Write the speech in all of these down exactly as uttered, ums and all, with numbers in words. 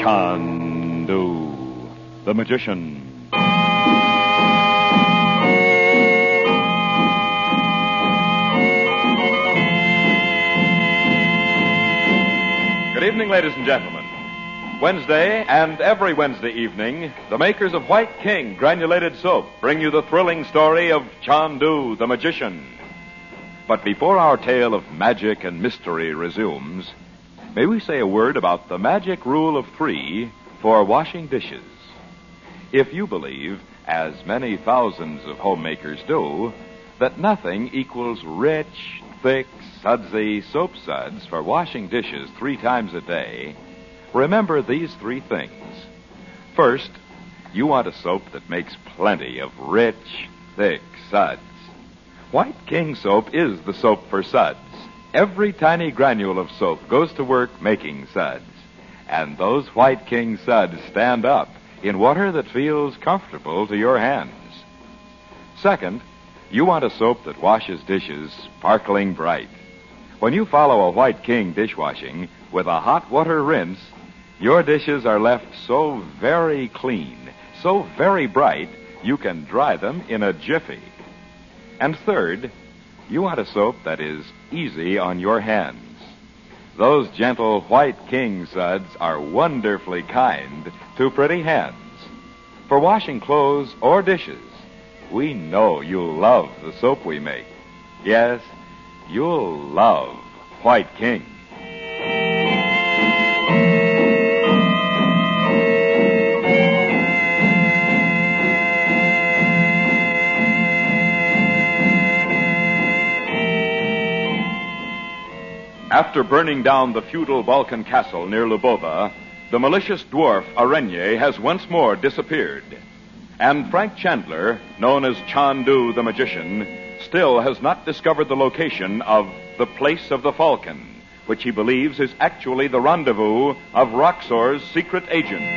Chandu, the magician. Good evening, ladies and gentlemen. Wednesday and every Wednesday evening, the makers of White King granulated soap bring you the thrilling story of Chandu, the magician. But before our tale of magic and mystery resumes, may we say a word about the magic rule of three for washing dishes. If you believe, as many thousands of homemakers do, that nothing equals rich, thick, sudsy soap suds for washing dishes three times a day, remember these three things. First, you want a soap that makes plenty of rich, thick suds. White King soap is the soap for suds. Every tiny granule of soap goes to work making suds. And those White King suds stand up in water that feels comfortable to your hands. Second, you want a soap that washes dishes sparkling bright. When you follow a White King dishwashing with a hot water rinse, your dishes are left so very clean, so very bright, you can dry them in a jiffy. And third, you want a soap that is easy on your hands. Those gentle White King suds are wonderfully kind to pretty hands. For washing clothes or dishes, we know you'll love the soap we make. Yes, you'll love White King. After burning down the feudal Balkan castle near Lubova, the malicious dwarf Arenye has once more disappeared. And Frank Chandler, known as Chandu the magician, still has not discovered the location of the Place of the Falcon, which he believes is actually the rendezvous of Roxor's secret agents.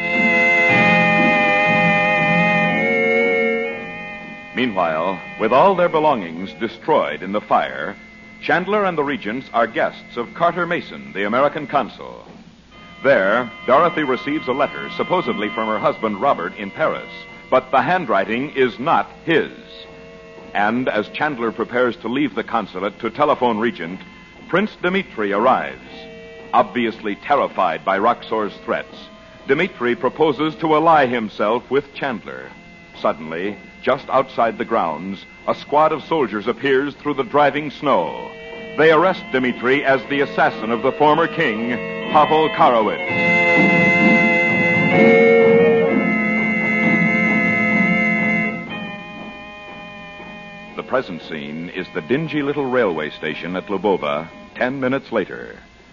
Meanwhile, with all their belongings destroyed in the fire, Chandler and the regents are guests of Carter Mason, the American consul. There, Dorothy receives a letter supposedly from her husband Robert in Paris, but the handwriting is not his. And as Chandler prepares to leave the consulate to telephone Regent, Prince Dmitri arrives. Obviously terrified by Roxor's threats, Dmitri proposes to ally himself with Chandler. Suddenly, just outside the grounds, a squad of soldiers appears through the driving snow. They arrest Dmitri as the assassin of the former king, Pavel Karowitz. The present scene is the dingy little railway station at Lubova, ten minutes later.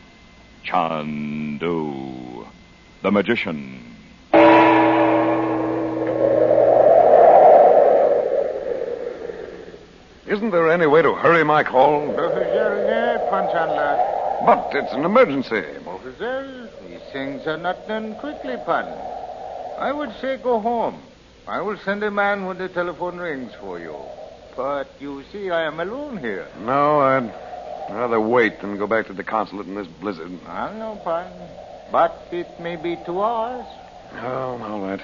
Chandu, the magician. Isn't there any way to hurry my call? Pan Chandler. But it's an emergency. Officer, these things are not done quickly, Pan. I would say go home. I will send a man when the telephone rings for you. But you see, I am alone here. No, I'd rather wait than go back to the consulate in this blizzard. I know, Pan. But it may be two hours. Oh, all right.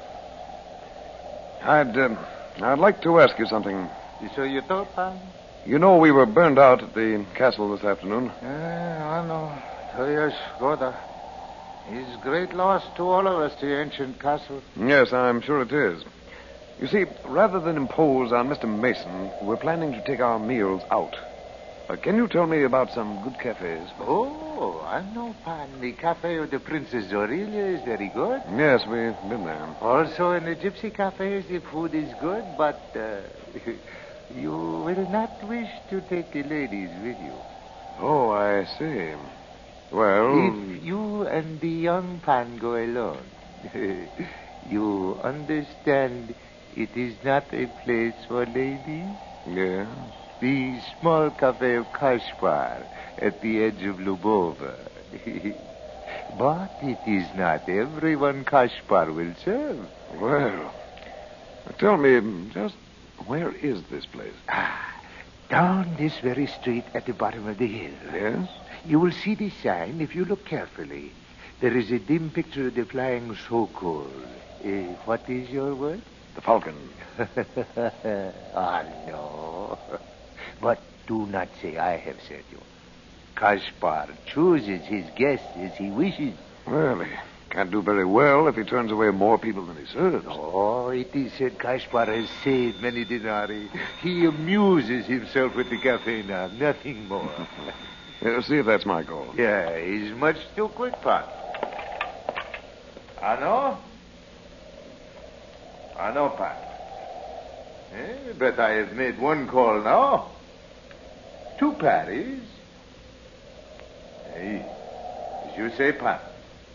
I'd, uh, I'd like to ask you something. So you thought, Pan? You know we were burned out at the castle this afternoon. Yeah, I know. Yes, Goda. It's great loss to all of us, the ancient castle. Yes, I'm sure it is. You see, rather than impose on Mister Mason, we're planning to take our meals out. Uh, can you tell me about some good cafes? Oh, I know, Pan. The cafe of the Princess Zorilia is very good. Yes, we've been there. Also, in the gypsy cafes, the food is good, but uh, you will not wish to take the ladies with you. Oh, I see. Well... If you and the young Pan go alone, you understand it is not a place for ladies? Yes. The small cafe of Kashpar at the edge of Lubova. But it is not everyone Kashpar will serve. Well, tell me, just where is this place? Ah, down this very street at the bottom of the hill. Yes? You will see the sign if you look carefully. There is a dim picture of the flying Sokol. Uh, what is your word? The Falcon. Ah, no. But do not say I have said you. Kaspar chooses his guests as he wishes. Well, he can't do very well if he turns away more people than he serves. Oh, it is said Kaspar has saved many denarii. He amuses himself with the cafe now, nothing more. Yeah, see if that's my call. Yeah, he's much too quick, Pat. I know. I know, Pat. Eh, but I have made one call now. Two parties. Hey, as you say, Pat.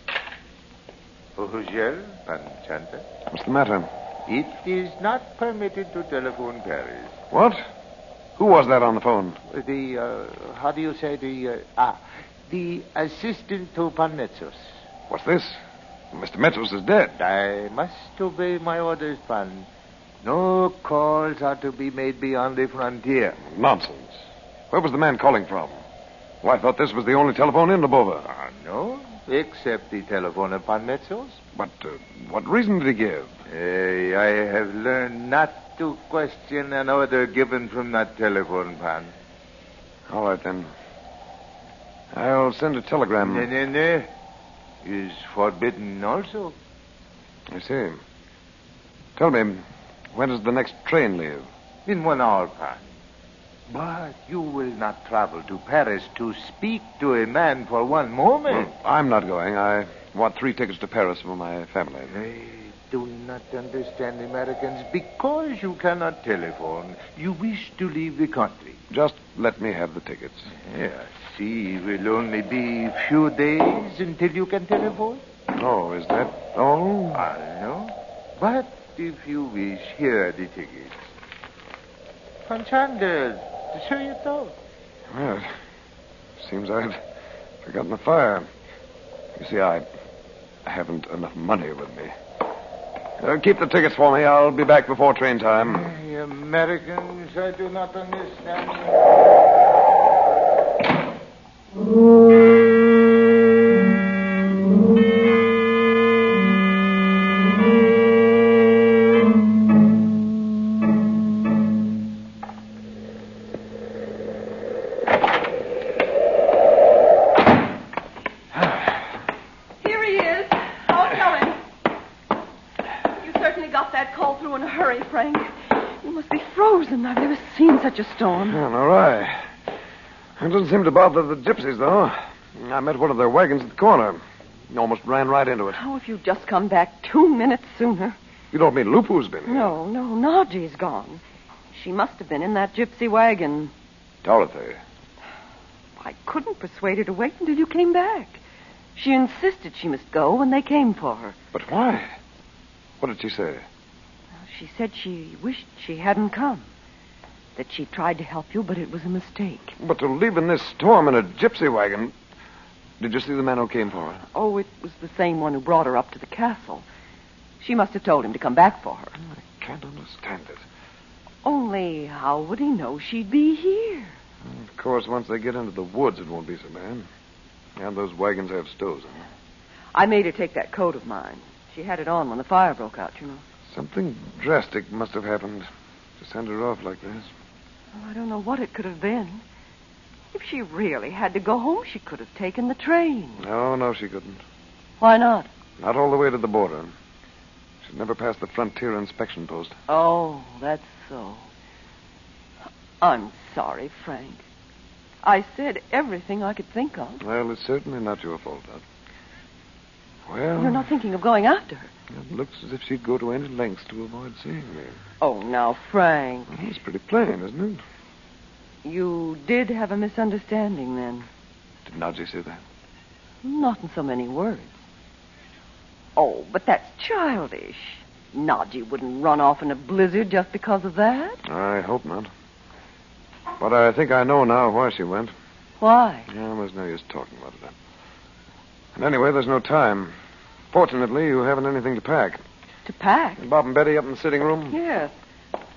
Ojel, Panchanta. What's the matter? It is not permitted to telephone Paris. What? Who was that on the phone? The, uh, how do you say the, uh, ah, the assistant to Panetsos. What's this? Mister Metros is dead. I must obey my orders, Pan. No calls are to be made beyond the frontier. Nonsense. Where was the man calling from? Well, I thought this was the only telephone in Lubova. Ah, no, except the telephone of Panetsos. But uh, what reason did he give? Hey, I have learned not to question an order given from that telephone, Pan. All right, then. I'll send a telegram. No, no, no. Is forbidden also. I see. Tell me, when does the next train leave? In one hour, Pan. But you will not travel to Paris to speak to a man for one moment. Well, I'm not going. I want three tickets to Paris for my family. I do not understand Americans. Because you cannot telephone, you wish to leave the country. Just let me have the tickets. Yeah, see, it will only be a few days until you can telephone. Oh, is that all? I know. But if you wish, here are the tickets. Panchander, sure you thought. Well, seems I'd forgotten the fire. You see, I haven't enough money with me. Uh, keep the tickets for me. I'll be back before train time. The Americans, I do not understand. Such a storm. Yeah, all right. It doesn't seem to bother the gypsies, though. I met one of their wagons at the corner. Almost ran right into it. Oh, if you'd just come back two minutes sooner. You don't mean Lupu's been here? No, no, Naji's gone. She must have been in that gypsy wagon. Dorothy. I couldn't persuade her to wait until you came back. She insisted she must go when they came for her. But why? What did she say? She said she wished she hadn't come. That she tried to help you, but it was a mistake. But to leave in this storm in a gypsy wagon... Did you see the man who came for her? Oh, it was the same one who brought her up to the castle. She must have told him to come back for her. I can't understand it. Only how would he know she'd be here? Of course, once they get into the woods, it won't be so bad. And those wagons have stoves in them. I made her take that coat of mine. She had it on when the fire broke out, you know. Something drastic must have happened to send her off like this. Oh, I don't know what it could have been. If she really had to go home, she could have taken the train. No, no, she couldn't. Why not? Not all the way to the border. She'd never passed the frontier inspection post. Oh, that's so. I'm sorry, Frank. I said everything I could think of. Well, it's certainly not your fault, Dot. Well... You're not thinking of going after her? It looks as if she'd go to any lengths to avoid seeing me. Oh, now, Frank. Well, it's pretty plain, isn't it? You did have a misunderstanding, then? Did Naji say that? Not in so many words. Oh, but that's childish. Naji wouldn't run off in a blizzard just because of that. I hope not. But I think I know now why she went. Why? Yeah, there's no use talking about it. And anyway, there's no time. Fortunately, you haven't anything to pack. To pack? Bob and Betty up in the sitting room? Yes.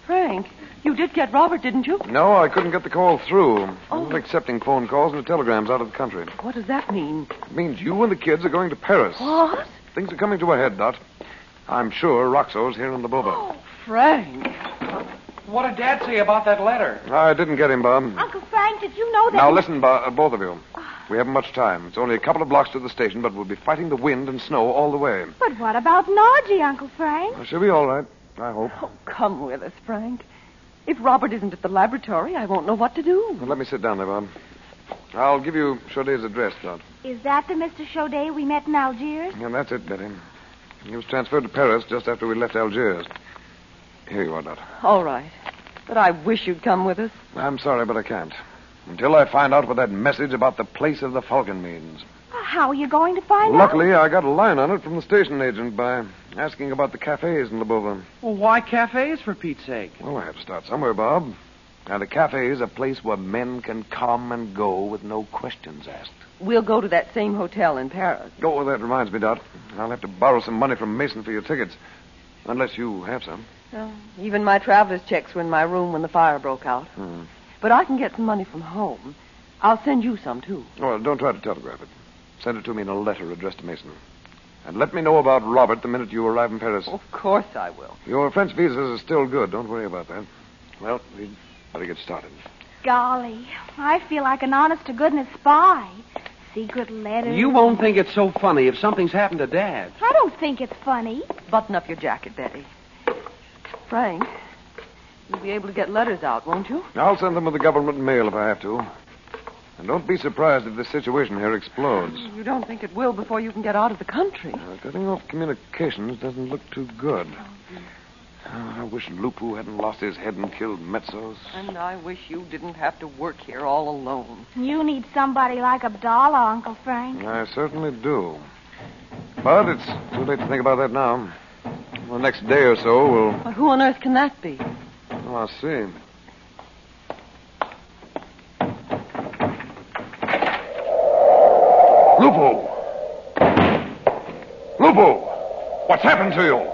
Frank, you did get Robert, didn't you? No, I couldn't get the call through. Oh. I'm not accepting phone calls and telegrams out of the country. What does that mean? It means you and the kids are going to Paris. What? Things are coming to a head, Dot. I'm sure Roxo's here in the Boba. Oh, Frank. What did Dad say about that letter? I didn't get him, Bob. Uncle Frank, did you know that... Now, listen, Bo- uh, both of you. We haven't much time. It's only a couple of blocks to the station, but we'll be fighting the wind and snow all the way. But what about Nargy, Uncle Frank? Well, she'll be all right, I hope. Oh, come with us, Frank. If Robert isn't at the laboratory, I won't know what to do. Well, let me sit down there, Bob. I'll give you Chaudet's address, Dot. Is that the Mister Chaudet we met in Algiers? Yeah, that's it, Betty. He was transferred to Paris just after we left Algiers. Here you are, Dot. All right. But I wish you'd come with us. I'm sorry, but I can't. Until I find out what that message about the place of the Falcon means. How are you going to find Luckily, I got a line on it from the station agent by asking about the cafes in Leboeuf. Well, why cafes, for Pete's sake? Well, I have to start somewhere, Bob. Now, the cafe is a place where men can come and go with no questions asked. We'll go to that same hotel in Paris. Oh, well, that reminds me, Dot. I'll have to borrow some money from Mason for your tickets. Unless you have some. Oh, even my traveler's checks were in my room when the fire broke out. Hmm. But I can get some money from home. I'll send you some, too. Well, don't try to telegraph it. Send it to me in a letter addressed to Mason. And let me know about Robert the minute you arrive in Paris. Of course I will. Your French visas are still good. Don't worry about that. Well, we'd better get started. Golly, I feel like an honest-to-goodness spy. Secret letters. You won't think it's so funny if something's happened to Dad. I don't think it's funny. Button up your jacket, Betty. Frank, you'll be able to get letters out, won't you? I'll send them with the government mail if I have to. And don't be surprised if this situation here explodes. You don't think it will before you can get out of the country? Uh, cutting off communications doesn't look too good. Oh, I wish Lupu hadn't lost his head and killed Metzos. And I wish you didn't have to work here all alone. You need somebody like Abdallah, Uncle Frank. I certainly do. But it's too late to think about that now. The next day or so, we'll... But who on earth can that be? Oh, I'll see. Lupu! Lupu! What's happened to you?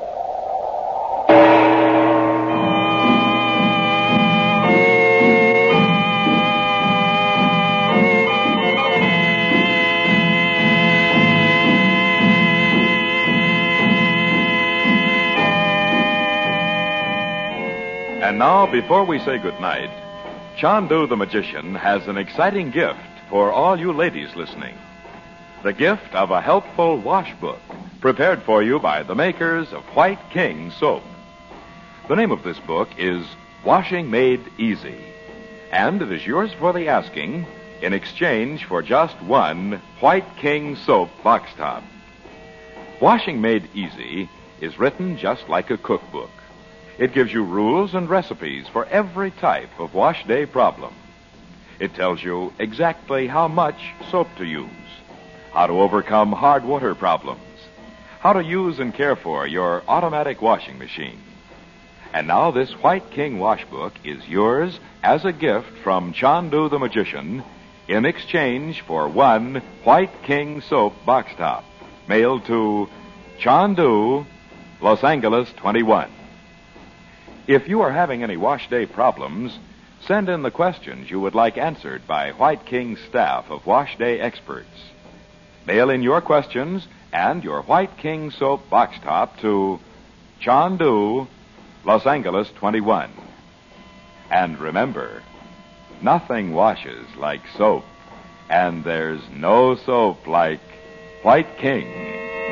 And now, before we say goodnight, Chandu the Magician has an exciting gift for all you ladies listening. The gift of a helpful wash book prepared for you by the makers of White King Soap. The name of this book is Washing Made Easy, and it is yours for the asking in exchange for just one White King Soap box top. Washing Made Easy is written just like a cookbook. It gives you rules and recipes for every type of wash day problem. It tells you exactly how much soap to use, how to overcome hard water problems, how to use and care for your automatic washing machine. And now this White King wash book is yours as a gift from Chandu the Magician in exchange for one White King Soap box top, mailed to Chandu, Los Angeles twenty-one. If you are having any wash day problems, send in the questions you would like answered by White King's staff of wash day experts. Mail in your questions and your White King Soap box top to Chandu, Los Angeles twenty-one. And remember, nothing washes like soap, and there's no soap like White King.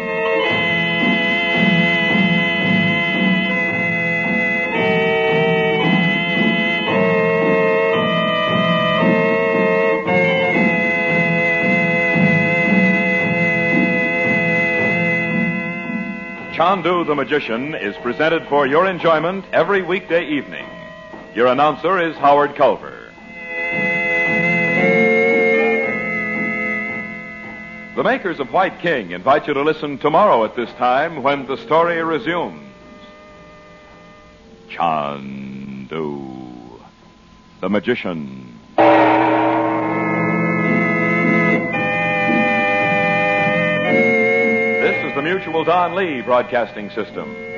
Chandu the Magician is presented for your enjoyment every weekday evening. Your announcer is Howard Culver. The makers of White King invite you to listen tomorrow at this time when the story resumes. Chandu the Magician. This is the Mutual Don Lee Broadcasting System.